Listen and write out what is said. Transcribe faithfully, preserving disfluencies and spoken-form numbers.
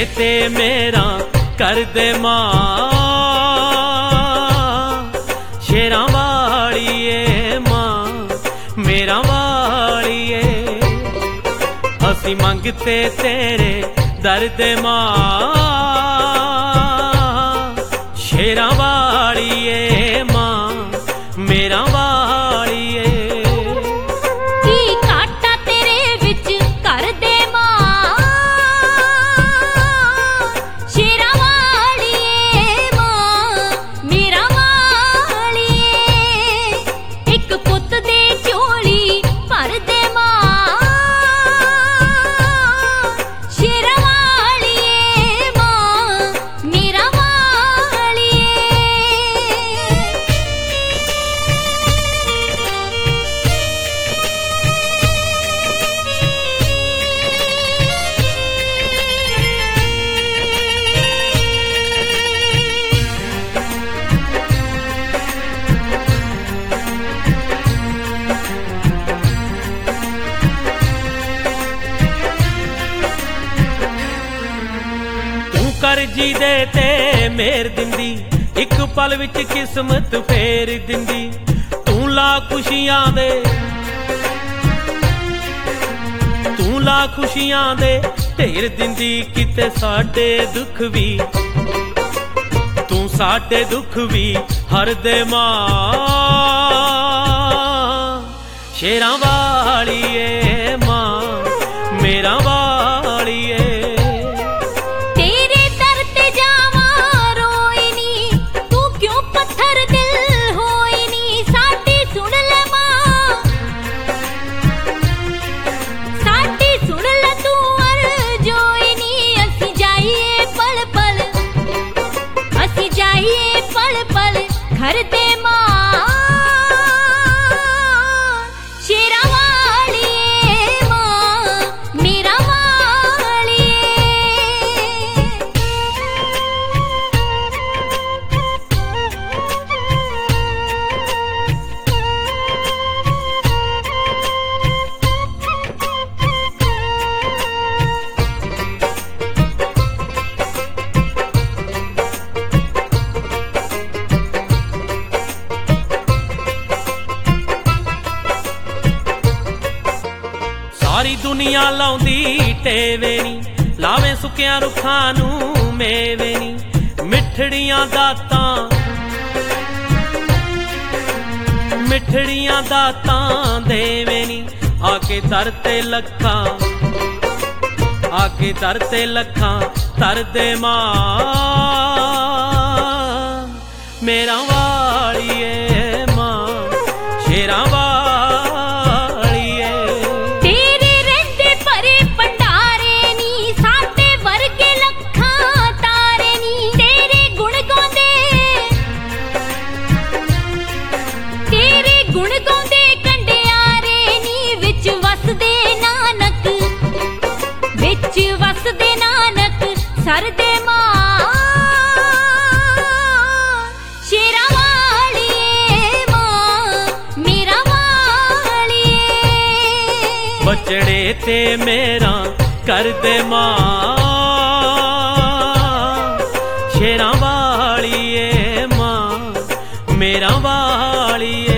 ते मेरा कर दे मां शेरां वालिए मां मेरा वालिए असी मंगते तेरे दर दे मां शेरां वालिए मां मेरा वालिए कर जी दे ते मेर दिंदी एक पल विच किस्मत फेर दिंदी तू ला खुशियां दे तू ला खुशियां दे ढेर दिंदी किते साडे दुख भी तू साडे दुख भी हर दे मां शेरां वालिए मां मेरा वालिए घर दे मां शेरां वालिए मां मेरा वालिए सारी दुनिया लाउंदी टेवे नी लावे सुकिया रुखां नूं मेवे नी मिठड़ियां दातां मिठड़ियां दातां देवे नी आके दर ते लखां आके दर ते लखां तर दे मां मेरा वालिए मां शेरां वसदे नानक सर दे मां शेरां वालिए मां मेरा वालिए बचड़े ते मेरा कर दे मां शेरां वालिए मां मेरा वालिए।